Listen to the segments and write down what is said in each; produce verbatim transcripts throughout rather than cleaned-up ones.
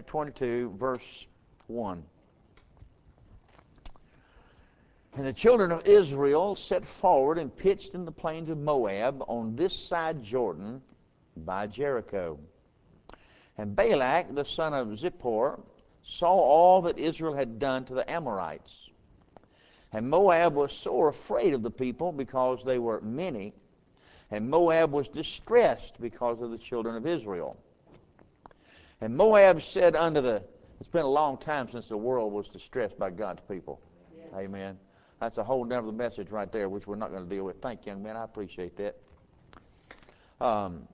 chapter twenty-two, verse one. And the children of Israel set forward and pitched in the plains of Moab on this side Jordan by Jericho. And Balak, the son of Zippor, saw all that Israel had done to the Amorites. And Moab was sore afraid of the people because they were many. And Moab was distressed because of the children of Israel. And Moab said unto the, it's been a long time since the world was distressed by God's people. Yeah. Amen. That's a whole nother message right there, which we're not going to deal with. Thank you, young man. I appreciate that. Um,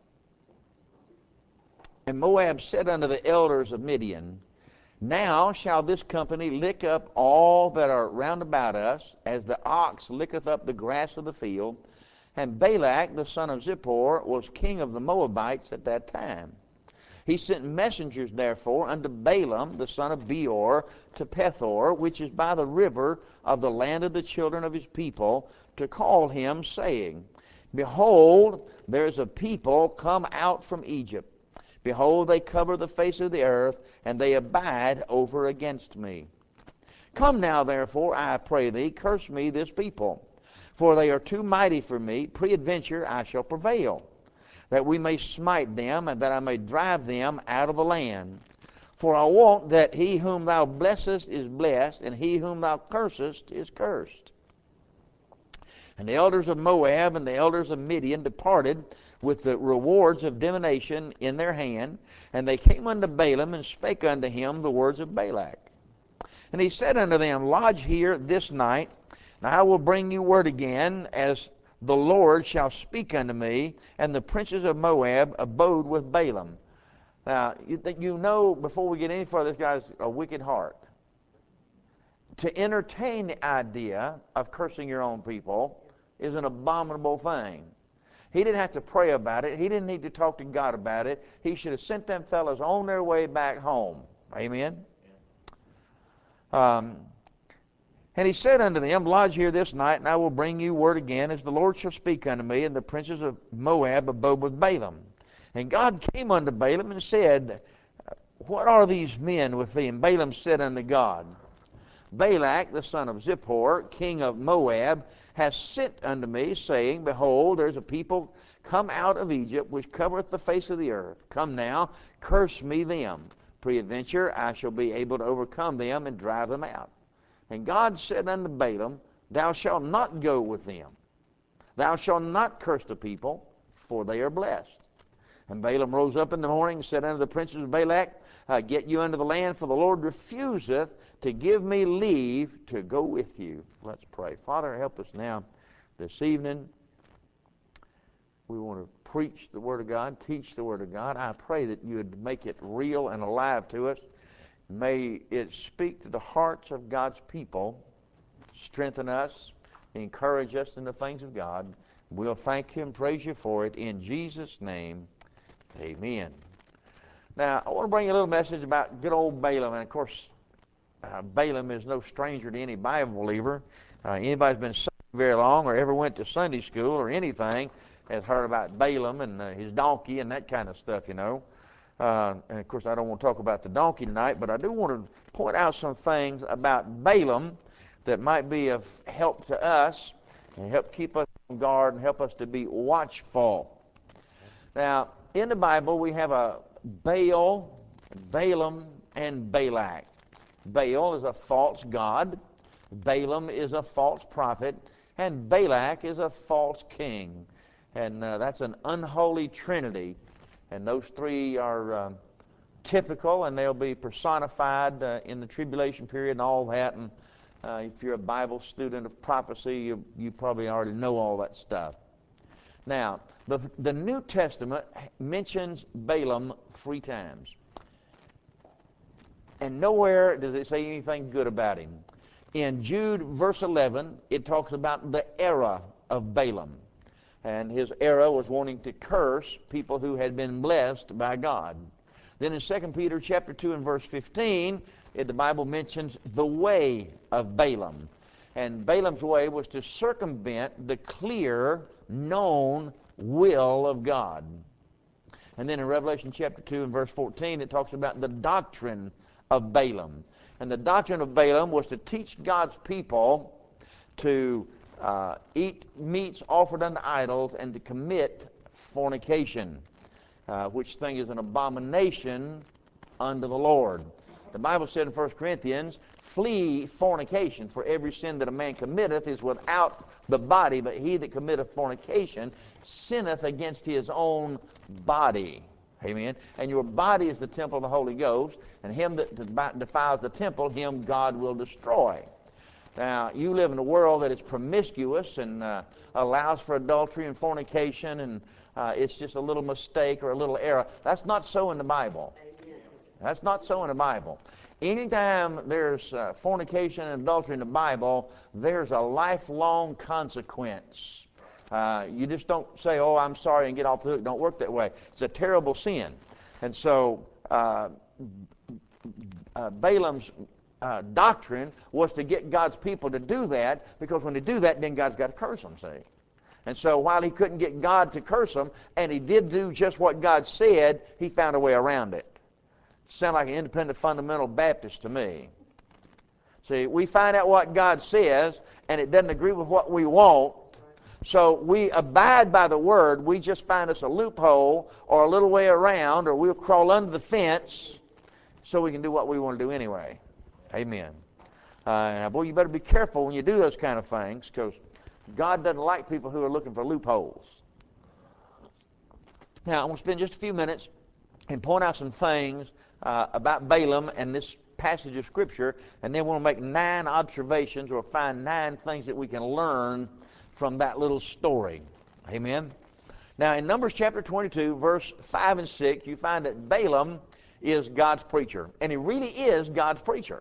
and Moab said unto the elders of Midian, now shall this company lick up all that are round about us, as the ox licketh up the grass of the field. And Balak, the son of Zippor, was king of the Moabites at that time. He sent messengers, therefore, unto Balaam, the son of Beor, to Pethor, which is by the river of the land of the children of his people, to call him, saying, behold, there is a people come out from Egypt. Behold, they cover the face of the earth, and they abide over against me. Come now, therefore, I pray thee, curse me this people, for they are too mighty for me. Peradventure I shall prevail, that we may smite them, and that I may drive them out of the land. For I want that he whom thou blessest is blessed, and he whom thou cursest is cursed. And the elders of Moab and the elders of Midian departed with the rewards of divination in their hand, and they came unto Balaam and spake unto him the words of Balak. And he said unto them, lodge here this night, and I will bring you word again, as the Lord shall speak unto me. And the princes of Moab abode with Balaam. Now, you, you know, before we get any further, this guy's a wicked heart. To entertain the idea of cursing your own people is an abominable thing. He didn't have to pray about it. He didn't need to talk to God about it. He should have sent them fellows on their way back home. Amen? Um, and he said unto them, lodge here this night, and I will bring you word again, as the Lord shall speak unto me. And the princes of Moab abode with Balaam. And God came unto Balaam and said, what are these men with thee? And Balaam said unto God, Balak, the son of Zippor, king of Moab, hath sent unto me, saying, behold, there is a people come out of Egypt, which covereth the face of the earth. Come now, curse me them. Peradventure I shall be able to overcome them and drive them out. And God said unto Balaam, thou shalt not go with them. Thou shalt not curse the people, for they are blessed. And Balaam rose up in the morning and said unto the princes of Balak, uh, get you unto the land, for the Lord refuseth to give me leave to go with you. Let's pray. Father, help us now this evening. We want to preach the Word of God, teach the Word of God. I pray that you would make it real and alive to us. May it speak to the hearts of God's people, strengthen us, encourage us in the things of God. We'll thank you and praise you for it in Jesus' name. Amen. Now, I want to bring you a little message about good old Balaam. And, of course, uh, Balaam is no stranger to any Bible believer. Uh, anybody who's been saved very long or ever went to Sunday school or anything has heard about Balaam and uh, his donkey and that kind of stuff, you know. Uh, and, of course, I don't want to talk about the donkey tonight, but I do want to point out some things about Balaam that might be of help to us and help keep us on guard and help us to be watchful. Now, in the Bible, we have a Baal, Balaam, and Balak. Baal is a false god. Balaam is a false prophet. And Balak is a false king. And uh, that's an unholy trinity. And those three are uh, typical, and they'll be personified uh, in the tribulation period and all that. And uh, if you're a Bible student of prophecy, you, you probably already know all that stuff. Now, the, the New Testament mentions Balaam three times. And nowhere does it say anything good about him. In Jude, verse eleven, it talks about the era of Balaam. And his era was wanting to curse people who had been blessed by God. Then in Second Peter chapter two and verse fifteen, it, the Bible mentions the way of Balaam. And Balaam's way was to circumvent the clear, known will of God. And then in Revelation chapter two and verse fourteen, it talks about the doctrine of Balaam. And the doctrine of Balaam was to teach God's people to uh, eat meats offered unto idols and to commit fornication, uh, which thing is an abomination unto the Lord. The Bible said in First Corinthians, flee fornication, for every sin that a man committeth is without the body, but he that committeth fornication sinneth against his own body. Amen. And your body is the temple of the Holy Ghost, and him that defiles the temple, him God will destroy. Now, you live in a world that is promiscuous and uh, allows for adultery and fornication, and uh, it's just a little mistake or a little error. That's not so in the Bible. That's not so in the Bible. Anytime there's uh, fornication and adultery in the Bible, there's a lifelong consequence. Uh, you just don't say, oh, I'm sorry, and get off the hook. Don't work that way. It's a terrible sin. And so uh, uh, Balaam's uh, doctrine was to get God's people to do that, because when they do that, then God's got to curse them, see. And so while he couldn't get God to curse them, and he did do just what God said, he found a way around it. Sound like an independent fundamental Baptist to me. See, we find out what God says, and it doesn't agree with what we want, so we abide by the Word. We just find us a loophole or a little way around, or we'll crawl under the fence so we can do what we want to do anyway. Amen. Uh, now, boy, you better be careful when you do those kind of things, because God doesn't like people who are looking for loopholes. Now, I want to spend just a few minutes and point out some things uh, about Balaam and this passage of Scripture, and then we'll make nine observations or find nine things that we can learn from that little story. Amen? Now, in Numbers chapter twenty-two, verse five and six, you find that Balaam is God's preacher, and he really is God's preacher.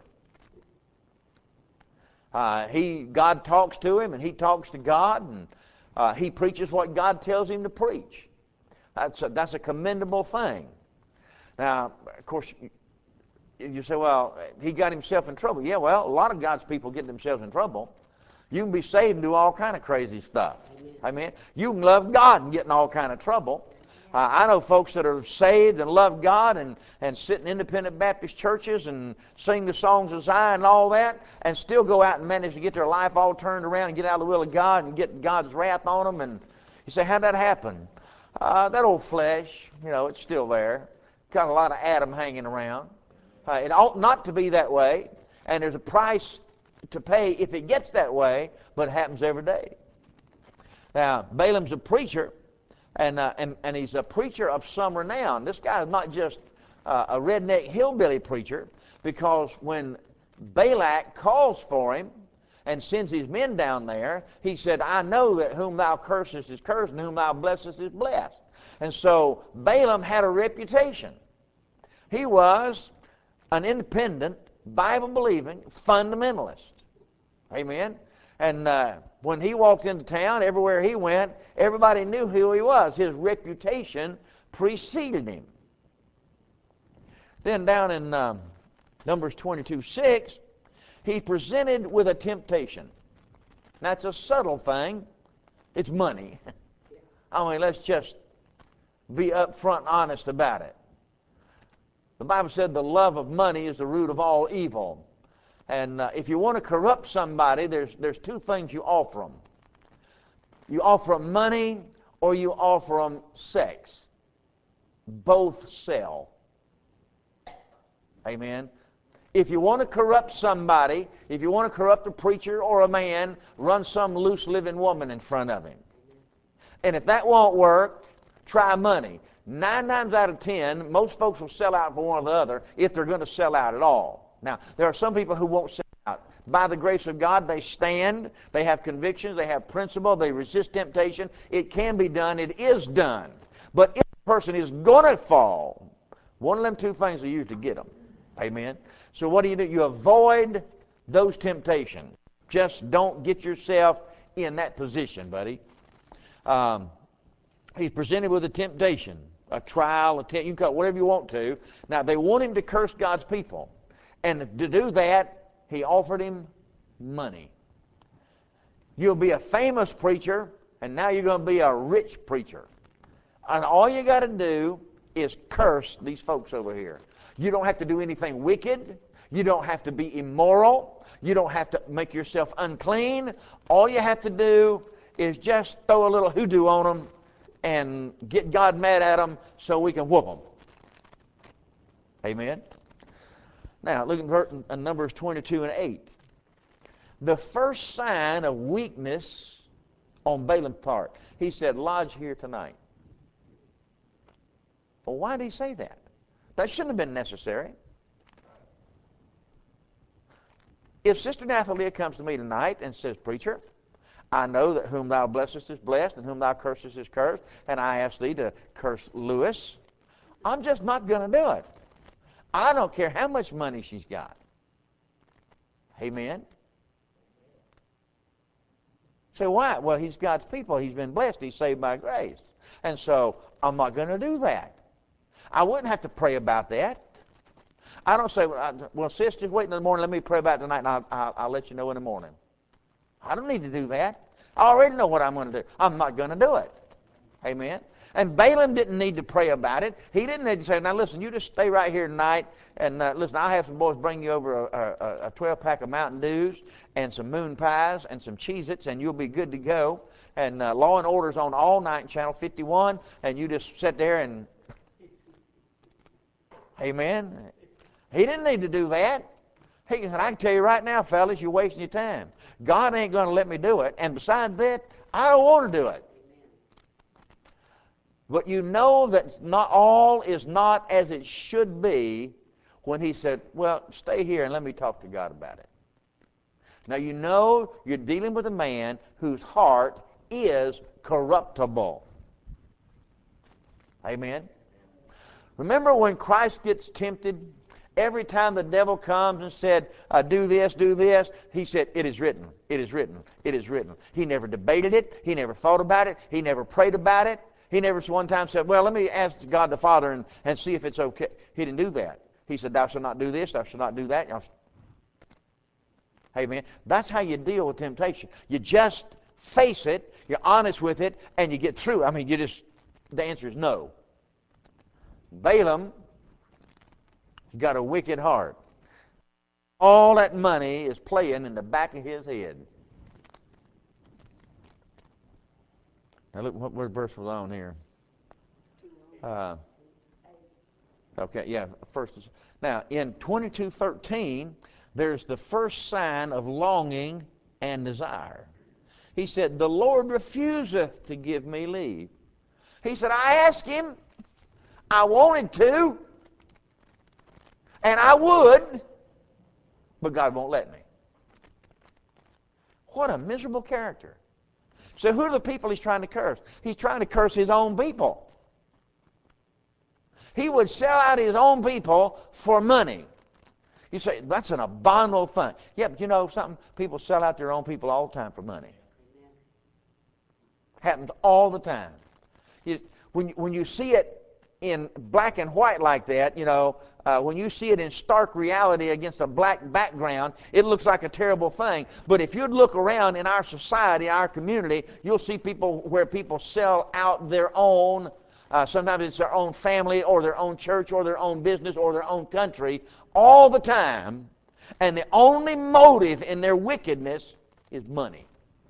Uh, he, God talks to him, and he talks to God, and uh, he preaches what God tells him to preach. That's a, that's a commendable thing. Now, of course, you say, well, he got himself in trouble. Yeah, well, a lot of God's people get themselves in trouble. You can be saved and do all kind of crazy stuff. Amen. You can love God and get in all kind of trouble. Uh, I know folks that are saved and love God and, and sit in independent Baptist churches and sing the songs of Zion and all that, and still go out and manage to get their life all turned around and get out of the will of God and get God's wrath on them. And you say, how'd that happen? Uh, that old flesh, you know, it's still there. Got a lot of Adam hanging around. Uh, it ought not to be that way, and there's a price to pay if it gets that way, but it happens every day. Now, Balaam's a preacher, and, uh, and, and he's a preacher of some renown. This guy is not just uh, a redneck hillbilly preacher, because when Balak calls for him and sends his men down there, he said, I know that whom thou cursest is cursed, and whom thou blessest is blessed. And so Balaam had a reputation. He was an independent, Bible-believing fundamentalist. Amen? And uh, when he walked into town, everywhere he went, everybody knew who he was. His reputation preceded him. Then down in um, Numbers twenty-two six, he presented with a temptation. That's a subtle thing. It's money. I mean, let's just be upfront and honest about it. The Bible said the love of money is the root of all evil. And uh, if you want to corrupt somebody, there's, there's two things you offer them. You offer them money, or you offer them sex. Both sell. Amen. If you want to corrupt somebody, if you want to corrupt a preacher or a man, run some loose living woman in front of him. And if that won't work, try money. Nine times out of ten, most folks will sell out for one or the other if they're going to sell out at all. Now, there are some people who won't sell out. By the grace of God, they stand, they have convictions, they have principle, they resist temptation. It can be done, it is done. But if a person is going to fall, one of them two things are used to get them. Amen? So what do you do? You avoid those temptations. Just don't get yourself in that position, buddy. Um, he's presented with a temptation, a trial, a te- you can call it whatever you want to. Now, they want him to curse God's people. And to do that, he offered him money. You'll be a famous preacher, and now you're going to be a rich preacher. And all you got to do is curse these folks over here. You don't have to do anything wicked. You don't have to be immoral. You don't have to make yourself unclean. All you have to do is just throw a little hoodoo on them and get God mad at them so we can whoop them. Amen? Now, look at Numbers twenty-two and eight. The first sign of weakness on Balaam's part, he said, lodge here tonight. Well, why did he say that? That shouldn't have been necessary. If Sister Nathalia comes to me tonight and says, preacher, I know that whom thou blessest is blessed and whom thou cursest is cursed, and I ask thee to curse Lewis, I'm just not going to do it. I don't care how much money she's got. Amen? Say, why? Well, he's God's people. He's been blessed. He's saved by grace. And so I'm not going to do that. I wouldn't have to pray about that. I don't say, well, I, well sis, just wait until the morning. Let me pray about it tonight, and I'll, I'll, I'll let you know in the morning. I don't need to do that. I already know what I'm going to do. I'm not going to do it. Amen? And Balaam didn't need to pray about it. He didn't need to say, now listen, you just stay right here tonight, and uh, listen, I'll have some boys bring you over a twelve-pack of Mountain Dews and some moon pies and some Cheez-Its, and you'll be good to go. And uh, Law and Order's on all night, Channel fifty-one, and you just sit there and... Amen? He didn't need to do that. He said, I can tell you right now, fellas, you're wasting your time. God ain't going to let me do it, and besides that, I don't want to do it. But you know that not all is not as it should be when he said, well, stay here and let me talk to God about it. Now you know you're dealing with a man whose heart is corruptible. Amen? Remember when Christ gets tempted? Every time the devil comes and said, uh, do this, do this, he said, it is written, it is written, it is written. He never debated it. He never thought about it. He never prayed about it. He never one time said, well, let me ask God the Father and, and see if it's okay. He didn't do that. He said, thou shalt not do this, thou shalt not do that. Amen. That's how you deal with temptation. You just face it, you're honest with it, and you get through. I mean, you just, the answer is no. Balaam got a wicked heart. All that money is playing in the back of his head. Now look what, what verse was on here. Uh, okay, yeah, first. Now in twenty-two thirteen, there's the first sign of longing and desire. He said, the Lord refuseth to give me leave. He said, I asked him, I wanted to, and I would, but God won't let me. What a miserable character. So who are the people he's trying to curse? He's trying to curse his own people. He would sell out his own people for money. You say, that's an abominable thing. Yeah, but you know something? People sell out their own people all the time for money. Happens all the time. You, when, when you see it in black and white like that, you know, uh, when you see it in stark reality against a black background, it looks like a terrible thing. But if you'd look around in our society, our community, you'll see people where people sell out their own, uh, sometimes it's their own family or their own church or their own business or their own country all the time. And the only motive in their wickedness is money.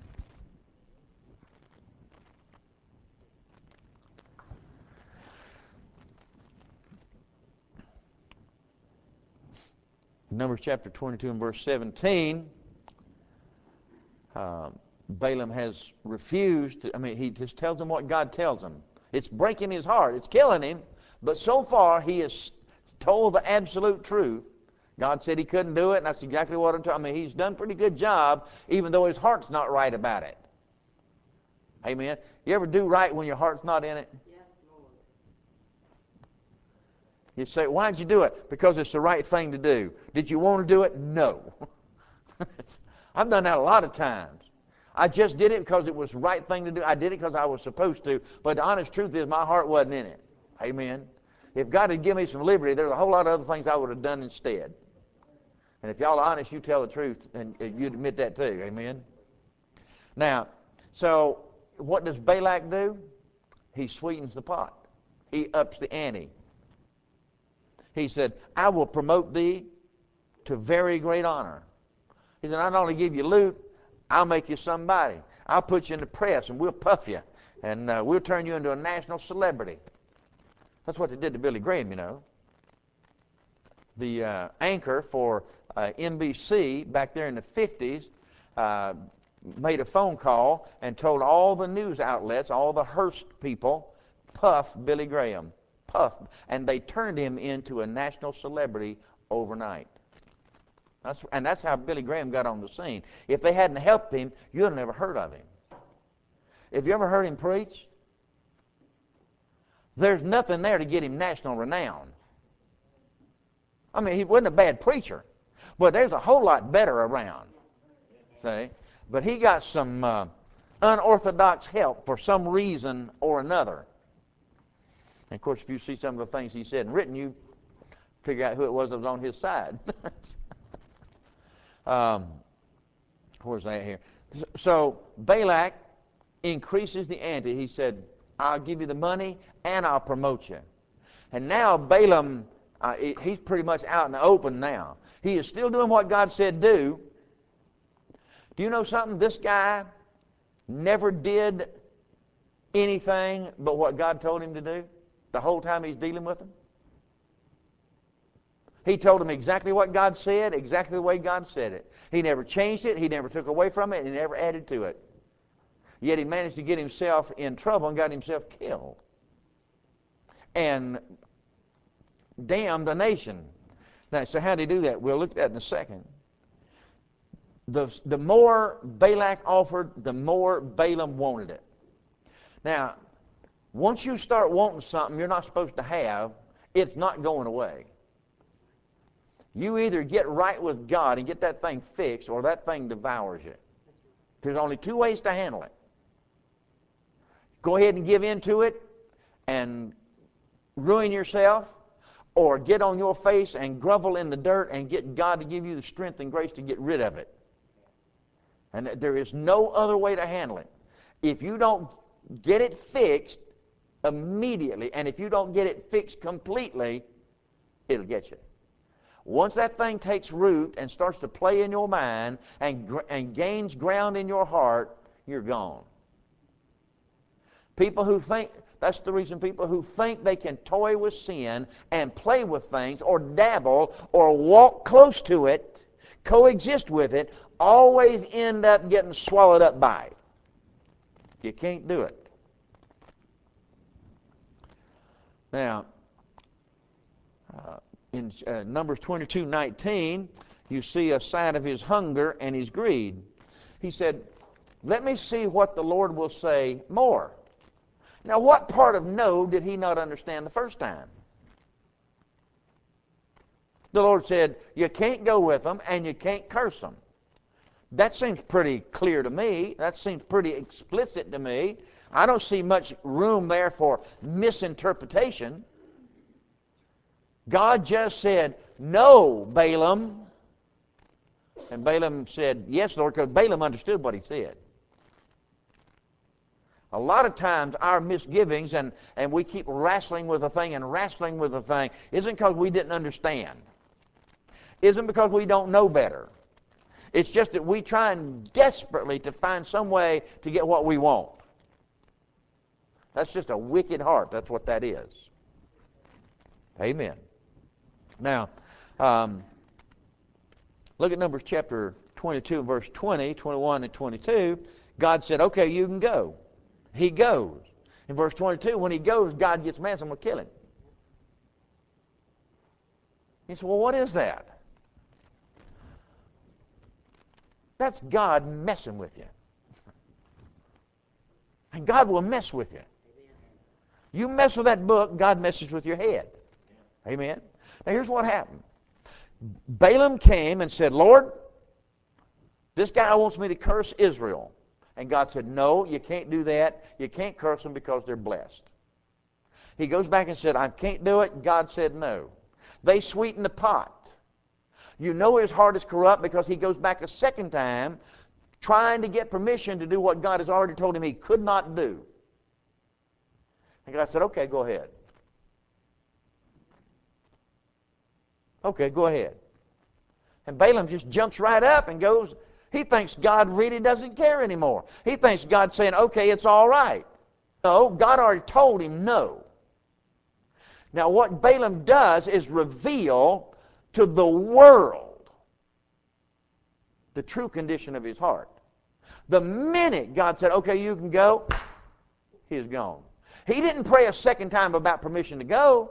Numbers chapter twenty-two and verse seventeen, uh, Balaam has refused. To, I mean, he just tells him what God tells him. It's breaking his heart. It's killing him. But so far, he has told the absolute truth. God said he couldn't do it, and that's exactly what I'm talking about. I mean, he's done a pretty good job, even though his heart's not right about it. Amen. You ever do right when your heart's not in it? You say, why'd you do it? Because it's the right thing to do. Did you want to do it? No. I've done that a lot of times. I just did it because it was the right thing to do. I did it because I was supposed to. But the honest truth is my heart wasn't in it. Amen. If God had given me some liberty, there's a whole lot of other things I would have done instead. And if y'all are honest, you tell the truth, and you'd admit that too. Amen. Now, so what does Balak do? He sweetens the pot. He ups the ante. He said, I will promote thee to very great honor. He said, I not only give you loot, I'll make you somebody. I'll put you in the press and we'll puff you. And uh, we'll turn you into a national celebrity. That's what they did to Billy Graham, you know. The uh, anchor for uh, N B C back there in the fifties uh, made a phone call and told all the news outlets, all the Hearst people, puff Billy Graham. Puff. And they turned him into a national celebrity overnight. That's, and that's how Billy Graham got on the scene. If they hadn't helped him, you'd have never heard of him. Have you ever heard him preach? There's nothing there to get him national renown. I mean, he wasn't a bad preacher, but there's a whole lot better around. See? But he got some uh, unorthodox help for some reason or another. And of course, if you see some of the things he said and written, you figure out who it was that was on his side. um, where's that here? So Balak increases the ante. He said, I'll give you the money and I'll promote you. And now Balaam, uh, he's pretty much out in the open now. He is still doing what God said do. Do you know something? This guy never did anything but what God told him to do the whole time he's dealing with him. He told him exactly what God said, exactly the way God said it. He never changed it, he never took away from it, and he never added to it. Yet he managed to get himself in trouble and got himself killed. And damned a nation. Now, so how did he do that? We'll look at that in a second. The, the more Balak offered, the more Balaam wanted it. Now, once you start wanting something you're not supposed to have, it's not going away. You either get right with God and get that thing fixed, or that thing devours you. There's only two ways to handle it. Go ahead and give in to it and ruin yourself, or get on your face and grovel in the dirt and get God to give you the strength and grace to get rid of it. And there is no other way to handle it. If you don't get it fixed immediately, and if you don't get it fixed completely, it'll get you. Once that thing takes root and starts to play in your mind and, and gains ground in your heart, you're gone. People who think, that's the reason people who think they can toy with sin and play with things or dabble or walk close to it, coexist with it, always end up getting swallowed up by it. You can't do it. Now, uh, in uh, Numbers twenty-two nineteen, you see a sign of his hunger and his greed. He said, let me see what the Lord will say more. Now, what part of no did he not understand the first time? The Lord said, you can't go with them and you can't curse them. That seems pretty clear to me. That seems pretty explicit to me. I don't see much room there for misinterpretation. God just said, no, Balaam. And Balaam said, yes, Lord, because Balaam understood what he said. A lot of times our misgivings, and, and we keep wrestling with a thing and wrestling with a thing, isn't because we didn't understand. Isn't because we don't know better. It's just that we try desperately to find some way to get what we want. That's just a wicked heart. That's what that is. Amen. Now, um, look at Numbers chapter twenty-two, verse twenty, twenty-one, and twenty-two. God said, okay, you can go. He goes. In verse twenty-two, when he goes, God gets mad, so I'm going to kill him. He said, well, what is that? That's God messing with you. And God will mess with you. You mess with that book, God messes with your head. Amen? Now here's what happened. Balaam came and said, Lord, this guy wants me to curse Israel. And God said, no, you can't do that. You can't curse them because they're blessed. He goes back and said, I can't do it. God said no. They sweeten the pot. You know his heart is corrupt because he goes back a second time trying to get permission to do what God has already told him he could not do. And God said, okay, go ahead. Okay, go ahead. And Balaam just jumps right up and goes, he thinks God really doesn't care anymore. He thinks God's saying, okay, it's all right. No, God already told him no. Now what Balaam does is reveal to the world the true condition of his heart. The minute God said, okay, you can go, he is gone. He didn't pray a second time about permission to go.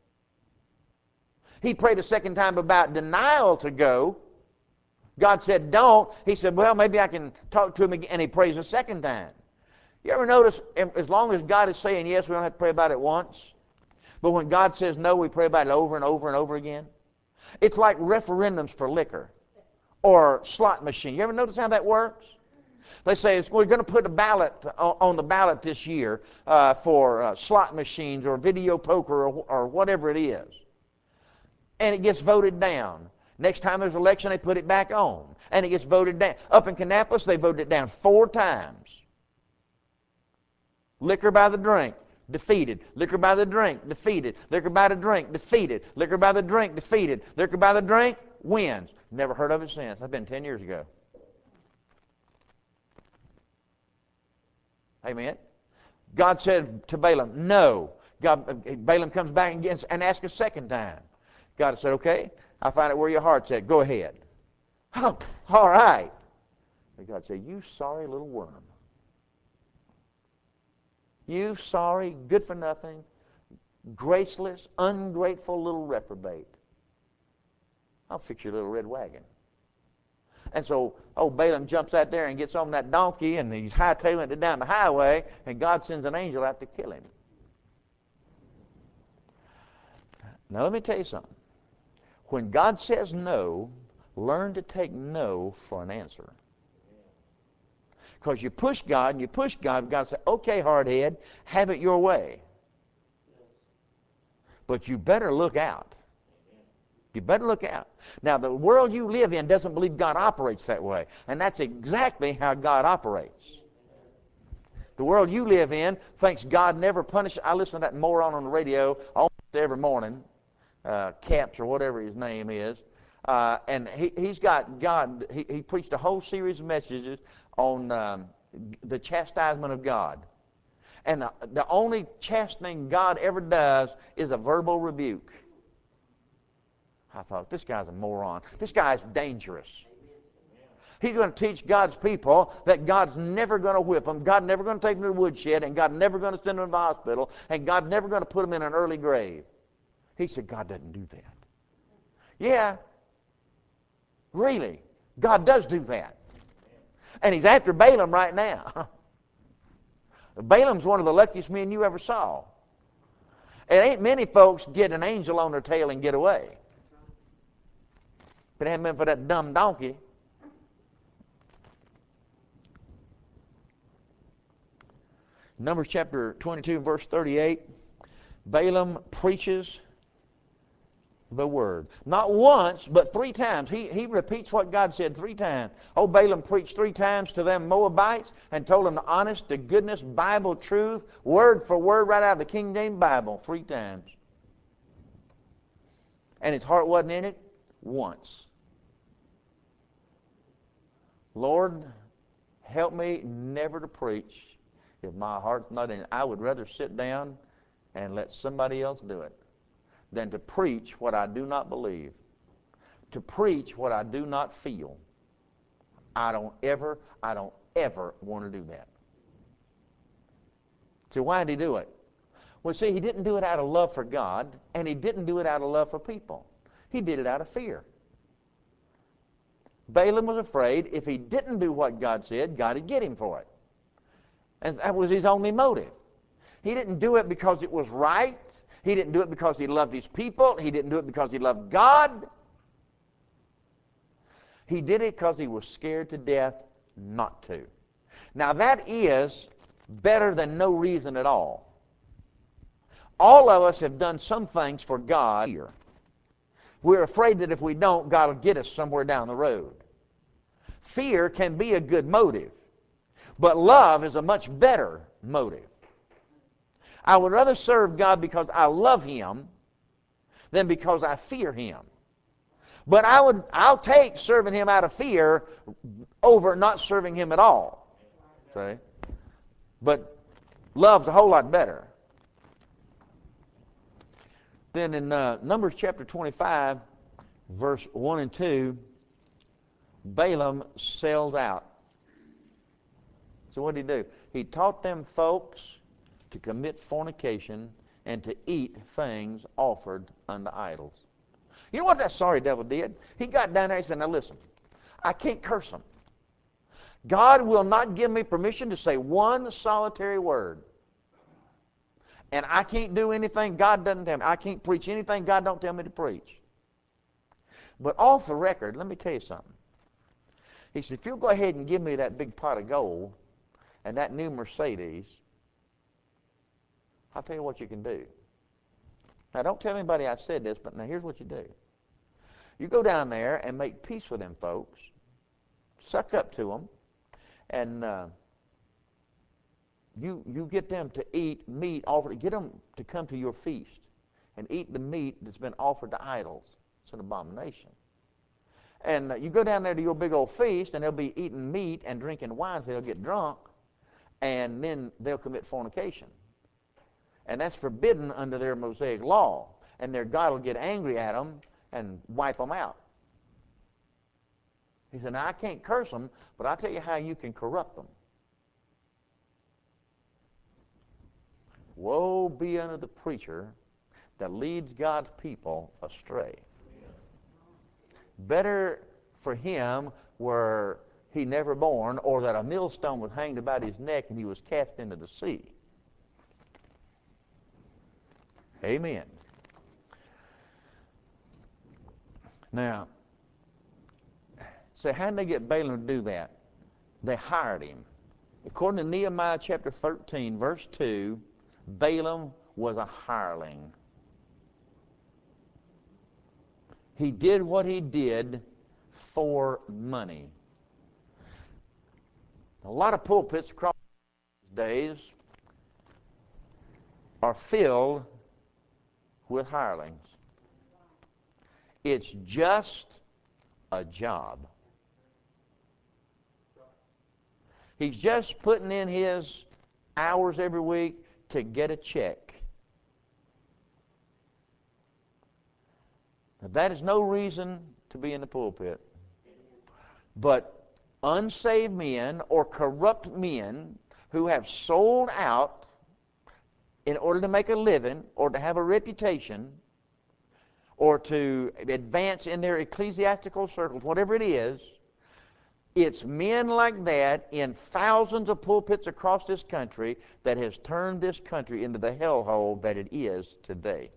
He prayed a second time about denial to go. God said, don't. He said, well, maybe I can talk to him again. And he prays a second time. You ever notice, as long as God is saying yes, we don't have to pray about it once? But when God says no, we pray about it over and over and over again? It's like referendums for liquor or slot machine. You ever notice how that works? They say, we're going to put a ballot on the ballot this year uh, for uh, slot machines or video poker or, or whatever it is. And it gets voted down. Next time there's an election, they put it back on. And it gets voted down. Up in Kannapolis, they voted it down four times. Liquor by the drink, defeated. Liquor by the drink, defeated. Liquor by the drink, defeated. Liquor by the drink, defeated. Liquor by the drink, wins. Never heard of it since. That's been ten years ago. Amen. God said to Balaam, no. God, Balaam comes back and, gets, and asks a second time. God said, okay, I'll find out where your heart's at. Go ahead. Oh, all right. And God said, you sorry little worm. You sorry, good for nothing, graceless, ungrateful little reprobate. I'll fix your little red wagon. And so old Balaam jumps out there and gets on that donkey, and he's hightailing it down the highway, and God sends an angel out to kill him. Now let me tell you something. When God says no, learn to take no for an answer. Because you push God and you push God, God says, okay, hardhead, have it your way. But you better look out. You better look out. Now, the world you live in doesn't believe God operates that way. And that's exactly how God operates. The world you live in thinks God never punishes. I listen to that moron on the radio almost every morning, uh, Caps or whatever his name is. Uh, and he, he's got God, he, he preached a whole series of messages on um, the chastisement of God. And the, the only chastening God ever does is a verbal rebuke. I thought, this guy's a moron. This guy's dangerous. He's going to teach God's people that God's never going to whip them, God's never going to take them to the woodshed, and God's never going to send them to the hospital, and God's never going to put them in an early grave. He said, God doesn't do that. Yeah, really, God does do that. And he's after Balaam right now. Balaam's one of the luckiest men you ever saw. It ain't many folks get an angel on their tail and get away. If it hadn't been for that dumb donkey. Numbers chapter twenty-two, verse thirty-eight. Balaam preaches the word. Not once, but three times. He, he repeats what God said three times. Oh, Balaam preached three times to them Moabites and told them the honest, the goodness, Bible truth, word for word, right out of the King James Bible, three times. And his heart wasn't in it once. Lord, help me never to preach if my heart's not in it. I would rather sit down and let somebody else do it than to preach what I do not believe, to preach what I do not feel. I don't ever, I don't ever want to do that. So why did he do it? Well, see, he didn't do it out of love for God, and he didn't do it out of love for people. He did it out of fear. Balaam was afraid if he didn't do what God said, God would get him for it. And that was his only motive. He didn't do it because it was right. He didn't do it because he loved his people. He didn't do it because he loved God. He did it because he was scared to death not to. Now that is better than no reason at all. All of us have done some things for God here. We're afraid that if we don't, God will get us somewhere down the road. Fear can be a good motive, but love is a much better motive. I would rather serve God because I love Him than because I fear Him. But I would, I'll take serving him out of fear over not serving him at all. See? But love's a whole lot better. Then in uh, Numbers chapter twenty-five, verse one and two, Balaam sells out. So what did he do? He taught them folks to commit fornication and to eat things offered unto idols. You know what that sorry devil did? He got down there and said, now listen, I can't curse them. God will not give me permission to say one solitary word. And I can't do anything God doesn't tell me. I can't preach anything God don't tell me to preach. But off the record, let me tell you something. He said, if you'll go ahead and give me that big pot of gold and that new Mercedes, I'll tell you what you can do. Now, don't tell anybody I said this, but now here's what you do. You go down there and make peace with them folks, suck up to them, and uh, you you get them to eat meat offered. Get them to come to your feast and eat the meat that's been offered to idols. It's an abomination. And uh, you go down there to your big old feast, and they'll be eating meat and drinking wine, so they'll get drunk, and then they'll commit fornication. And that's forbidden under their Mosaic law. And their God will get angry at them and wipe them out. He said, now I can't curse them, but I'll tell you how you can corrupt them. Woe be unto the preacher that leads God's people astray. Better for him were he never born, or that a millstone was hanged about his neck and he was cast into the sea. Amen. Now, so how did they get Balaam to do that? They hired him. According to Nehemiah chapter thirteen, verse two, Balaam was a hireling. He did what he did for money. A lot of pulpits across these days are filled with hirelings. It's just a job. He's just putting in his hours every week to get a check. Now, that is no reason to be in the pulpit. But unsaved men or corrupt men who have sold out in order to make a living or to have a reputation or to advance in their ecclesiastical circles, whatever it is, it's men like that in thousands of pulpits across this country that has turned this country into the hellhole that it is today.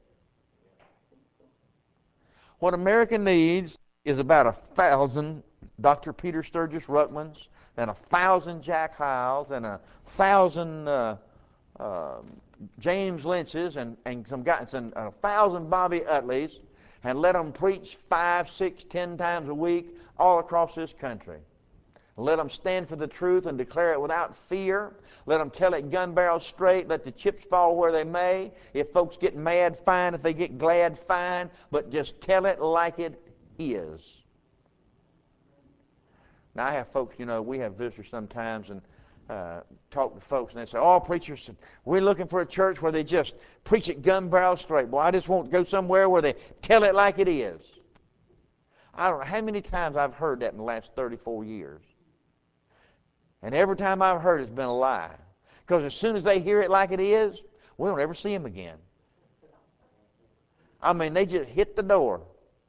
What America needs is about a thousand Doctor Peter Sturgis Rutmans and a thousand Jack Hyles and a thousand uh, uh, James Lynch's and, and some guys and a thousand Bobby Utleys, and let them preach five, six, ten times a week all across this country. Let them stand for the truth and declare it without fear. Let them tell it gun barrel straight. Let the chips fall where they may. If folks get mad, fine. If they get glad, fine. But just tell it like it is. Now, I have folks, you know, we have visitors sometimes and uh, talk to folks, and they say, oh, preachers, we're looking for a church where they just preach it gun barrel straight. Boy, I just want to go somewhere where they tell it like it is. I don't know how many times I've heard that in the last thirty-four years. And every time I've heard it, it's been a lie. Because as soon as they hear it like it is, we don't ever see them again. I mean, they just hit the door.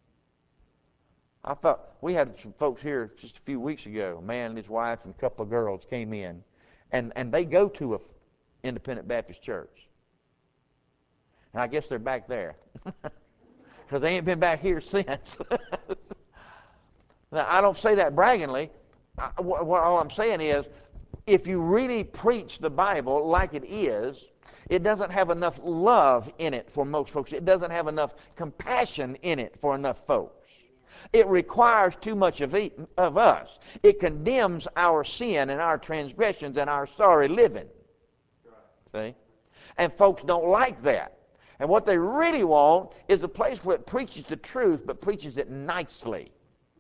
I thought, we had some folks here just a few weeks ago. A man and his wife and a couple of girls came in. And, and they go to a independent Baptist church. And I guess they're back there. Because they ain't been back here since. Now, I don't say that braggingly. I, what, what all I'm saying is, if you really preach the Bible like it is, it doesn't have enough love in it for most folks. It doesn't have enough compassion in it for enough folks. It requires too much of, e- of us. It condemns our sin and our transgressions and our sorry living. See? And folks don't like that. And what they really want is a place where it preaches the truth, but preaches it nicely.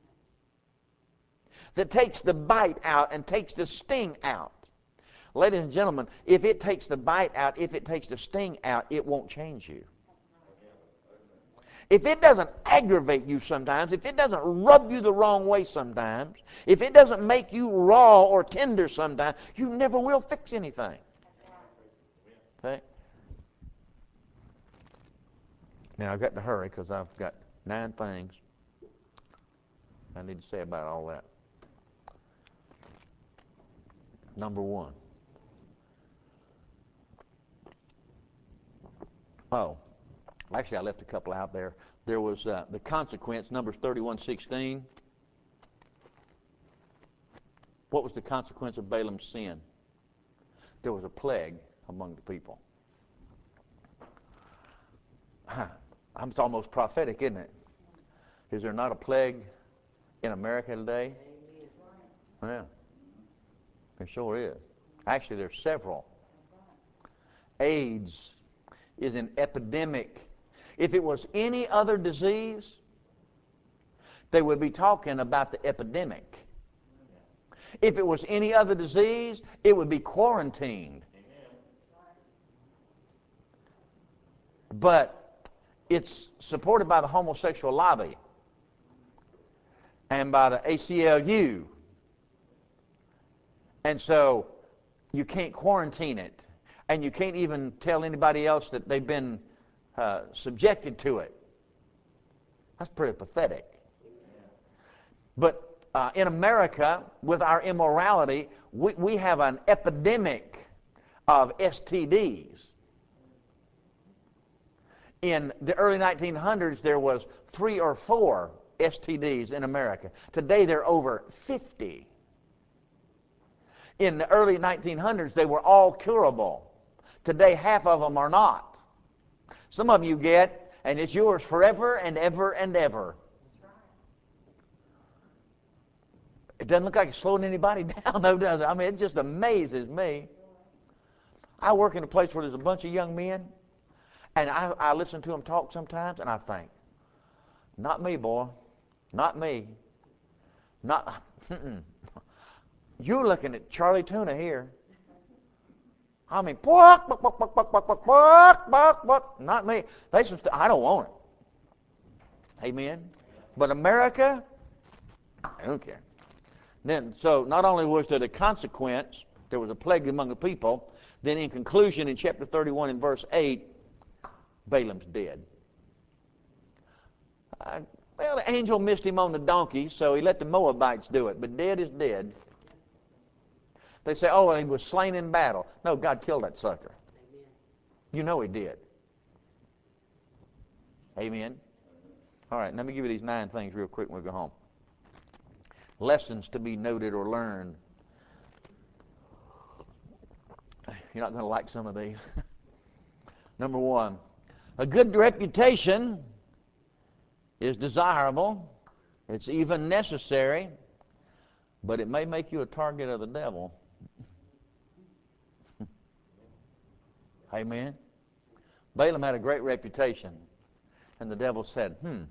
That takes the bite out and takes the sting out. Ladies and gentlemen, if it takes the bite out, if it takes the sting out, it won't change you. If it doesn't aggravate you sometimes, if it doesn't rub you the wrong way sometimes, if it doesn't make you raw or tender sometimes, you never will fix anything. Okay? Now, I've got to hurry because I've got nine things I need to say about all that. Number one. Oh, actually, I left a couple out there. There was uh, the consequence, Numbers thirty-one sixteen. What was the consequence of Balaam's sin? There was a plague among the people. It's almost prophetic, isn't it? Is there not a plague in America today? Yeah, there sure is. Actually, there's several. AIDS is an epidemic. If it was any other disease, they would be talking about the epidemic. If it was any other disease, it would be quarantined. But it's supported by the homosexual lobby and by the A C L U. And so you can't quarantine it. And you can't even tell anybody else that they've been uh, subjected to it. That's pretty pathetic. But uh, in America, with our immorality, we, we have an epidemic of S T Ds. In the early nineteen hundreds, there was three or four S T Ds in America. Today, there are over fifty. In the early nineteen hundreds, they were all curable. Today, half of them are not. Some of you get, and it's yours forever and ever and ever. It doesn't look like it's slowing anybody down, though, does it? I mean, it just amazes me. I work in a place where there's a bunch of young men, and I, I listen to them talk sometimes, and I think, not me, boy. Not me. Not, mm-mm. You're looking at Charlie Tuna here. I mean, buck, buck, buck, buck, buck, buck, buck, buck, buck, buck. Not me. They some st- I don't want it. Amen. But America, I don't care. Then, so not only was there the consequence, there was a plague among the people. Then, in conclusion, in chapter thirty-one, in verse eight, Balaam's dead. Uh, well, the angel missed him on the donkey, so he let the Moabites do it. But dead is dead. They say, oh, he was slain in battle. No, God killed that sucker. Amen. You know he did. Amen. All right, let me give you these nine things real quick when we go home. Lessons to be noted or learned. You're not going to like some of these. Number one, a good reputation is desirable. It's even necessary, but it may make you a target of the devil. Amen. Balaam had a great reputation, and the devil said, hmm,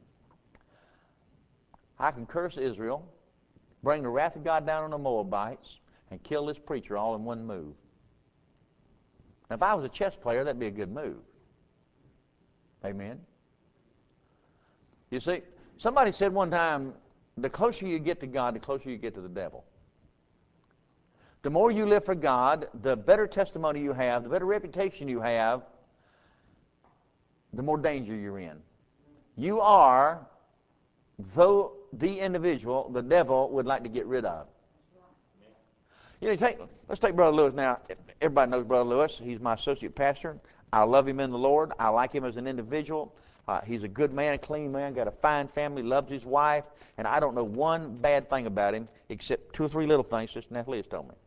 I can curse Israel, bring the wrath of God down on the Moabites, and kill this preacher all in one move. Now, if I was a chess player, that'd be a good move. Amen. You see, somebody said one time, the closer you get to God, the closer you get to the devil. The more you live for God, the better testimony you have, the better reputation you have, the more danger you're in. You are, though the individual, the devil would like to get rid of. You know, take, let's take Brother Lewis now. Everybody knows Brother Lewis. He's my associate pastor. I love him in the Lord. I like him as an individual. Uh, he's a good man, a clean man, got a fine family, loves his wife, and I don't know one bad thing about him except two or three little things Sister Nathalie's told me.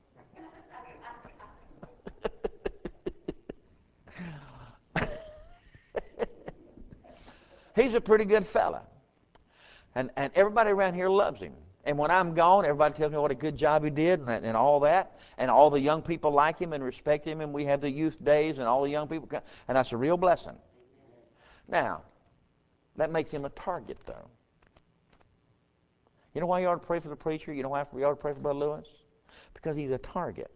He's a pretty good fella. And, and everybody around here loves him. And when I'm gone, everybody tells me what a good job he did and, and all that. And all the young people like him and respect him. And we have the youth days and all the young people come. And that's a real blessing. Now, that makes him a target, though. You know why you ought to pray for the preacher? You know why you ought to pray for Brother Lewis? Because he's a target.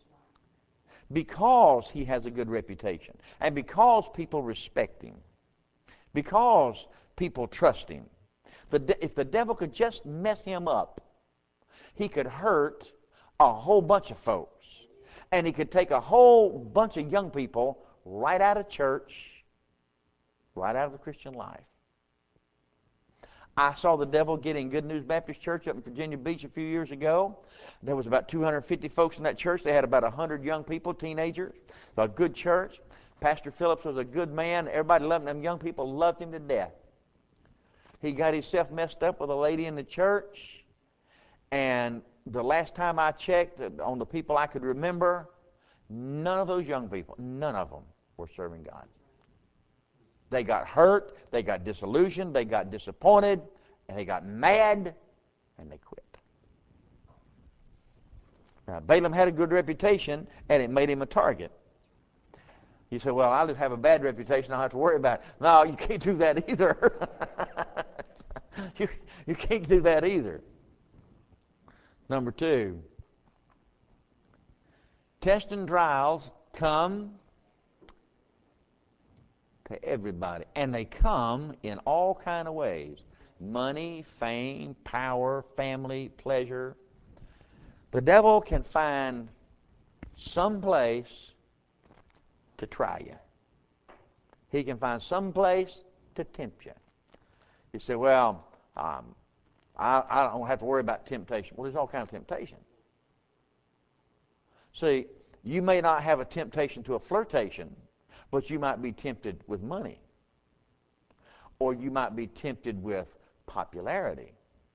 Because he has a good reputation. And because people respect him. Because people trust him. The de- if the devil could just mess him up, he could hurt a whole bunch of folks. And he could take a whole bunch of young people right out of church, right out of the Christian life. I saw the devil get in Good News Baptist Church up in Virginia Beach a few years ago. There was about two hundred fifty folks in that church. They had about one hundred young people, teenagers. A good church. Pastor Phillips was a good man. Everybody loved him. Them young people loved him to death. He got himself messed up with a lady in the church. And the last time I checked on the people I could remember, none of those young people, none of them were serving God. They got hurt, they got disillusioned, they got disappointed, and they got mad, and they quit. Now, Balaam had a good reputation, and it made him a target. You say, well, I'll just have a bad reputation, I don't have to worry about it. No, you can't do that either. you, you can't do that either. Number two, tests and trials come to everybody. And they come in all kind of ways. Money, fame, power, family, pleasure. The devil can find some place to try you. He can find some place to tempt you. You say, well, um, I, I don't have to worry about temptation. Well, there's all kinds of temptation. See, you may not have a temptation to a flirtation, but you might be tempted with money. Or you might be tempted with popularity.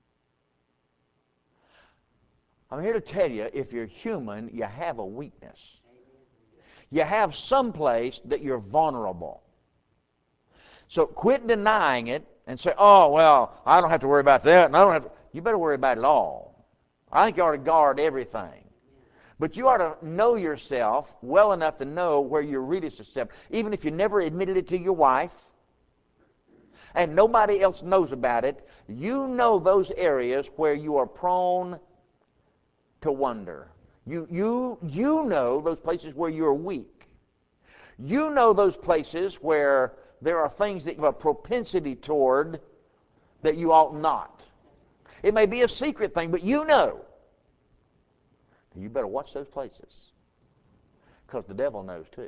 I'm here to tell you, if you're human, you have a weakness. You have some place that you're vulnerable. So quit denying it and say, oh, well, I don't have to worry about that, and I don't have to. You better worry about it all. I think you ought to guard everything. But you ought to know yourself well enough to know where you're really susceptible. Even if you never admitted it to your wife and nobody else knows about it, you know those areas where you are prone to wonder. You, you, you know those places where you're weak. You know those places where there are things that you have a propensity toward that you ought not. It may be a secret thing, but you know. You better watch those places, because the devil knows too.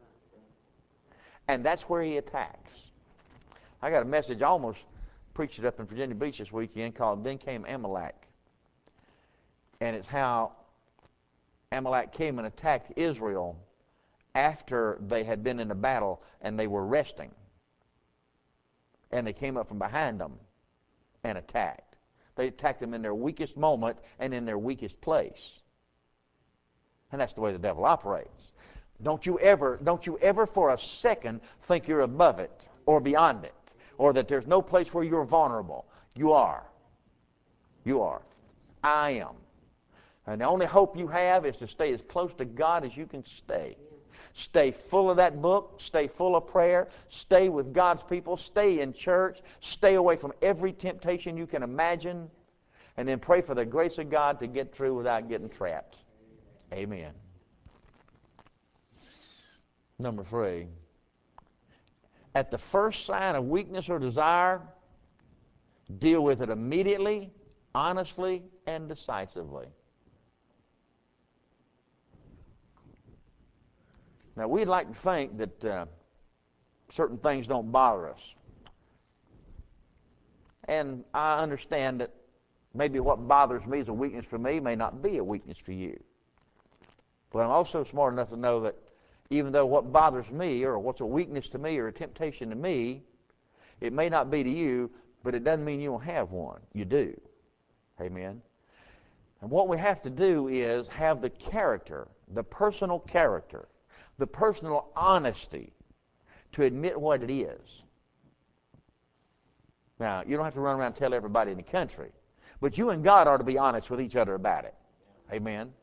And that's where he attacks. I got a message, I almost preached it up in Virginia Beach this weekend, called Then Came Amalek. And it's how Amalek came and attacked Israel after they had been in a battle and they were resting. And they came up from behind them and attacked. They attacked them in their weakest moment and in their weakest place. And that's the way the devil operates. Don't you ever, don't you ever for a second think you're above it or beyond it, or that there's no place where you're vulnerable. You are. You are. I am. And the only hope you have is to stay as close to God as you can stay. Stay full of that book. Stay full of prayer. Stay with God's people. Stay in church. Stay away from every temptation you can imagine. And then pray for the grace of God to get through without getting trapped. Amen. Number three. At the first sign of weakness or desire, deal with it immediately, honestly, and decisively. Now, we'd like to think that uh, certain things don't bother us. And I understand that maybe what bothers me is a weakness for me may not be a weakness for you. But I'm also smart enough to know that even though what bothers me or what's a weakness to me or a temptation to me, it may not be to you, but it doesn't mean you don't have one. You do. Amen. And what we have to do is have the character, the personal character, the personal honesty to admit what it is. Now, you don't have to run around and tell everybody in the country, but you and God ought to be honest with each other about it. Amen.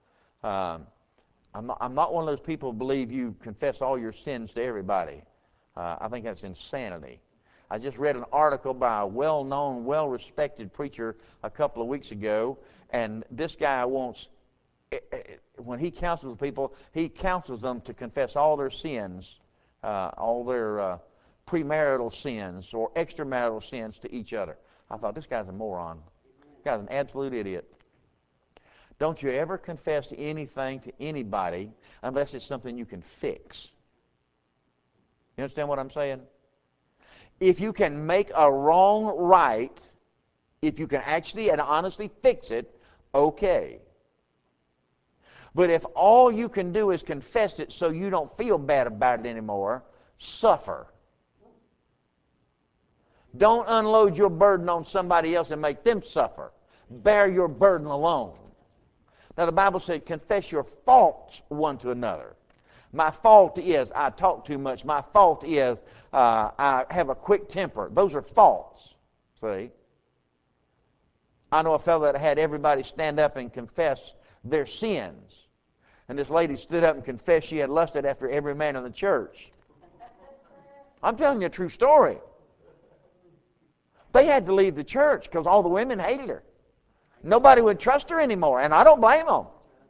Um, I'm not, I'm not one of those people who believe you confess all your sins to everybody. Uh, I think that's insanity. I just read an article by a well-known, well-respected preacher a couple of weeks ago, and this guy wants, when he counsels people, he counsels them to confess all their sins, uh, all their uh, premarital sins or extramarital sins to each other. I thought, this guy's a moron. This guy's an absolute idiot. Don't you ever confess anything to anybody unless it's something you can fix. You understand what I'm saying? If you can make a wrong right, if you can actually and honestly fix it, okay. But if all you can do is confess it so you don't feel bad about it anymore, suffer. Don't unload your burden on somebody else and make them suffer. Bear your burden alone. Now the Bible said, confess your faults one to another. My fault is I talk too much. My fault is uh, I have a quick temper. Those are faults. See? I know a fellow that had everybody stand up and confess their sins. And this lady stood up and confessed she had lusted after every man in the church. I'm telling you a true story. They had to leave the church because all the women hated her. Nobody would trust her anymore, and I don't blame them.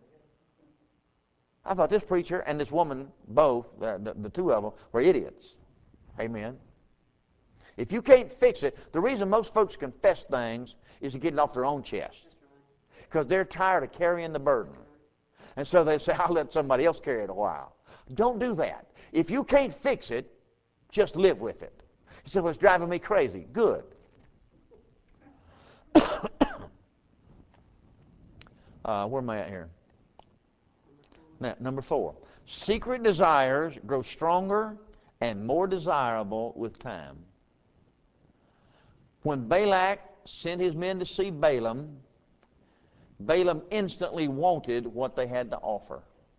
I thought this preacher and this woman, both, the, the, the two of them, were idiots. Amen. If you can't fix it, the reason most folks confess things is to get it off their own chest. Because they're tired of carrying the burden. And so they say, I'll let somebody else carry it a while. Don't do that. If you can't fix it, just live with it. You say, well, it's driving me crazy. Good. uh, where am I at here? Now, number four. Secret desires grow stronger and more desirable with time. When Balak sent his men to see Balaam, Balaam instantly wanted what they had to offer.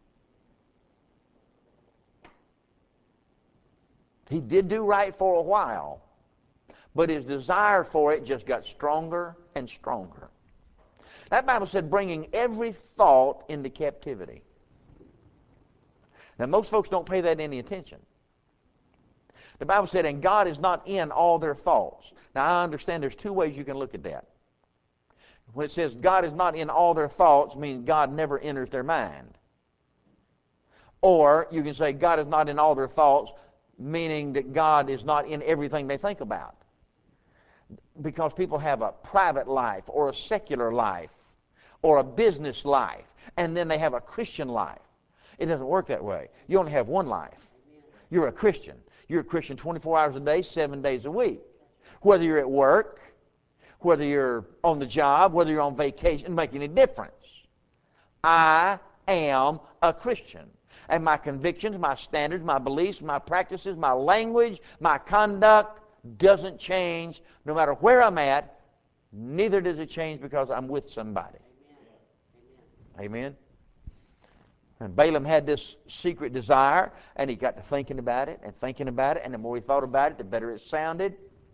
He did do right for a while, but his desire for it just got stronger and stronger. That Bible said, bringing every thought into captivity. Now, most folks don't pay that any attention. The Bible said, and God is not in all their thoughts. Now, I understand there's two ways you can look at that. When it says God is not in all their thoughts, means God never enters their mind. Or you can say God is not in all their thoughts, meaning that God is not in everything they think about. Because people have a private life or a secular life or a business life, and then they have a Christian life. It doesn't work that way. You only have one life. You're a Christian. You're a Christian twenty-four hours a day, seven days a week. Whether you're at work, whether you're on the job, whether you're on vacation, it doesn't make any difference. I am a Christian. And my convictions, my standards, my beliefs, my practices, my language, my conduct doesn't change no matter where I'm at. Neither does it change because I'm with somebody. Amen. Amen. And Balaam had this secret desire, and he got to thinking about it and thinking about it, and the more he thought about it, the better it sounded.